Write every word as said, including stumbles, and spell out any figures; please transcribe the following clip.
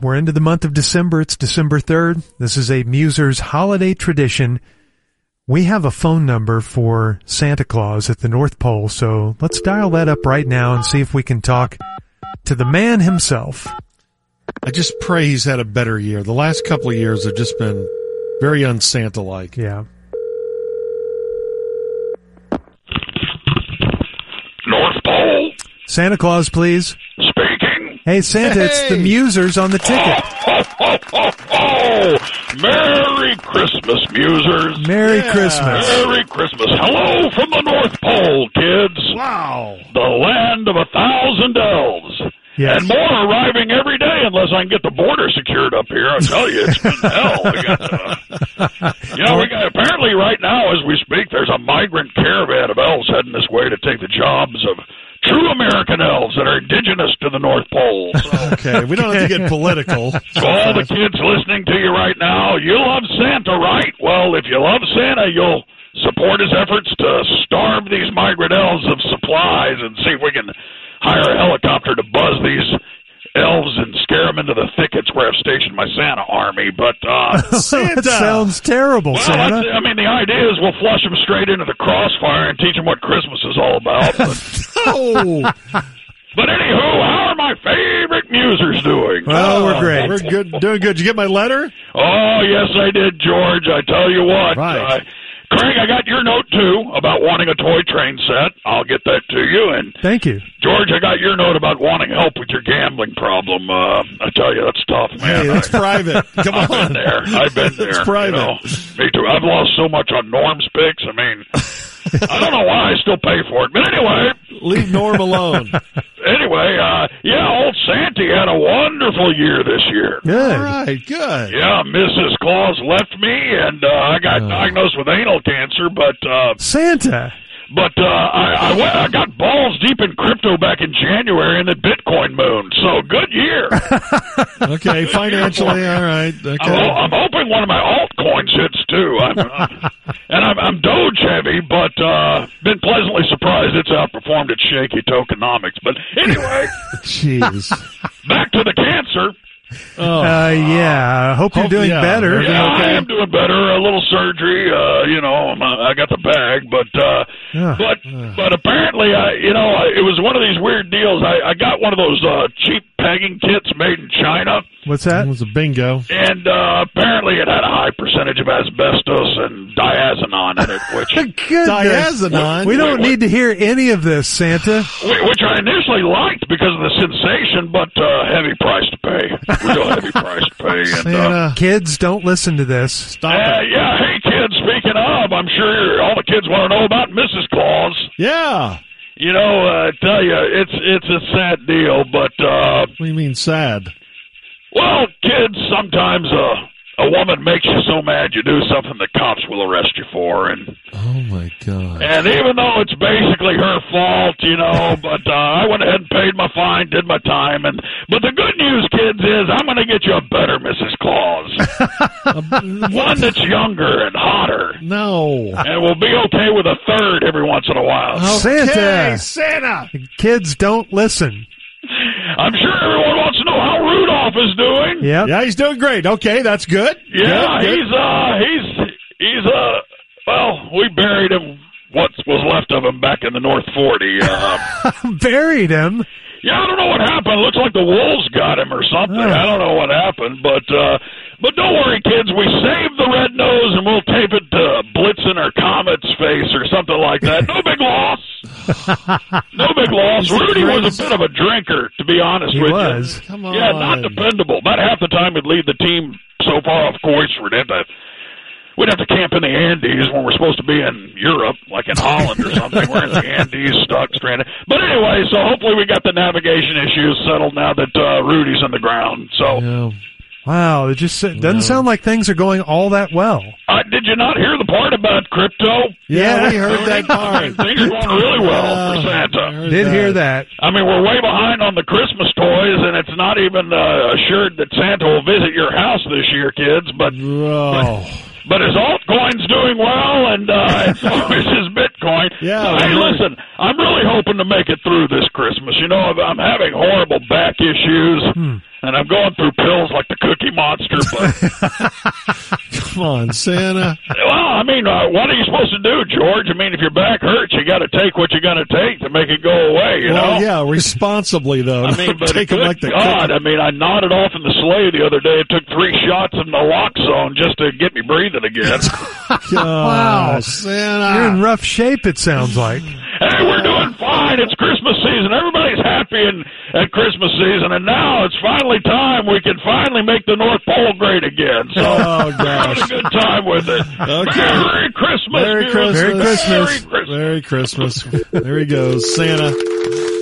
We're into the month of December. It's December third. This is a Musers holiday tradition. We have a phone number for Santa Claus at the North Pole, so let's dial that up right now and see if we can talk to the man himself. I just pray he's had a better year. The last couple of years have just been very un-Santa-like. Yeah. North Pole. Santa Claus, please. Speaking. Hey, Santa, Hey. it's the Musers on the ticket. Oh, oh, oh, oh. Merry Christmas, Musers. Merry Yeah. Christmas. Merry Christmas. Hello from the North Pole, kids. Wow. The land of a thousand elves. Yes. And more arriving every day unless I can get the border secured up here. I tell you, it's been hell. We got, uh, you know, we got, apparently right now as we speak, there's a migrant caravan of elves heading this way to take the jobs of true American elves that are indigenous to the North Pole. So, Okay, we don't have to get political. to all the kids listening to you right now, you love Santa, right? Well, if you love Santa, you'll support his efforts to starve these migrant elves of supplies and see if we can hire a helicopter to buzz these elves and scare them into the thickets where I've stationed my Santa army. But, uh... That sounds terrible, well, Santa. that's- I mean, the idea is we'll flush them straight into the crossfire and teach them what Christmas is all about. But, Oh, but anywho, how are my favorite musers doing? Well, we're great. we're good, doing good. Did you get my letter? Oh, yes, I did, George. I tell you what. Right. Uh, Craig, I got your note, too, about wanting a toy train set. I'll get that to you. And, Thank you. George, I got your note about wanting help with your gambling problem. Uh, I tell you, that's tough, man. Hey, that's I, private. Come I've on. been there. I've been there. It's private. You know. Me too. I've lost so much on Norm's picks. I mean, I don't know why I still pay for it. But anyway... Leave Norm alone. Anyway, uh, yeah, old Santy had a wonderful year this year. Good. All right, good. Yeah, Missus Claus left me, and uh, I got Oh. diagnosed with anal cancer, but uh, Santa. but uh, I, I, went, I got balls deep in crypto back in January, and the Bitcoin moon. So good year. Okay, financially, all right. I'm, Okay. ho- I'm hoping one of my altcoins hits too. I'm, uh, and I'm, I'm Doge heavy, but uh, been pleasantly surprised it's outperformed its shaky tokenomics. But anyway, Jeez. back to the cancer. Oh, Uh, yeah. I hope you're Hope- doing yeah, better. everything Yeah, okay? I am doing better. A little surgery, uh, you know. I'm, uh, I got the bag, but uh, Yeah. but but apparently, I you know, I, it was one of these weird deals. I, I got one of those uh, cheap pegging kits made in China, What's that that? was a bingo. and uh, apparently it had a high percentage of asbestos and diazinon in it, which Goodness. Diazinon. We don't Wait, need to hear any of this, Santa. which I initially liked because of the sensation, but uh, heavy price to pay, real heavy price to pay. And, uh, Santa, Kids, don't listen to this. stop uh, it. yeah, hey kids. Speaking of, I'm sure all the kids want to know about Missus Claus. Yeah. You know, uh, I tell you, it's it's a sad deal, but uh, What do you mean sad? well, kids, sometimes uh, a woman makes you so mad you do something the cops will arrest you for, and Oh, my God. and even though it's basically her fault, you know, but uh, I went ahead and paid my fine, did my time, and but the good news, kids, is I'm going to get you a better Missus Claus, one that's younger and hotter, No. and will be okay with a third every once in a while. Santa. Santa. Kids, don't listen. I'm sure everyone wants to know how Rudolph is doing. Yep. Yeah, he's doing great. Okay, that's good. Yeah, Good, good. he's uh he's he's uh well, we buried him what was left of him back in the North forty. Uh Buried him. yeah, I don't know what happened. Looks like the wolves got him or something. Oh. I don't know what happened, but uh but don't worry, kids, we saved the red nose and we'll tape it to Blitzen or Comet's face or something like that. No big loss. No big loss. Rudy was a bit of a drinker, to be honest He with was. you. Come on. Yeah, not dependable. About half the time he'd lead the team so far off course we'd have to we'd have to camp in the Andes when we're supposed to be in Europe, like in Holland or something. We're in the Andes, stuck, stranded. But anyway, so hopefully we got the navigation issues settled now that uh, Rudy's on the ground. So Yeah. Wow, it just it doesn't sound like things are going all that well. uh, did you not hear the part about crypto? Yeah, Yeah. we heard that part. Things are going really well for I Santa. heard Did hear that. I mean, we're way behind on the Christmas toys, and it's not even uh, assured that Santa will visit your house this year, kids. But Oh. but his altcoin's doing well, and uh, so is his Bitcoin. Yeah. Hey, really. listen, I'm really hoping to make it through this Christmas. You know, I'm having horrible back issues, Hmm. and I'm going through pills like the Cookie Monster. But Come on, Santa. well, I mean, uh, what are you supposed to do, George? I mean, if your back hurts, you got to take what you got to take to make it go away. You Well, know. yeah, responsibly though. I mean, but Take good them like the God, I mean, I nodded off in the sleigh the other day. It took three shots of naloxone just to get me breathing again. wow, You're Santa. in rough shape, it sounds like. Hey, we're doing fine. It's Christmas season. Everybody's happy in, at Christmas season, and now it's finally time we can finally make the North Pole great again. So Oh, we're gosh. having a good time with it. Okay. Merry Christmas. Merry viewers. Christmas. Merry Christmas. Merry Christmas. Merry Christmas. There he goes, Santa.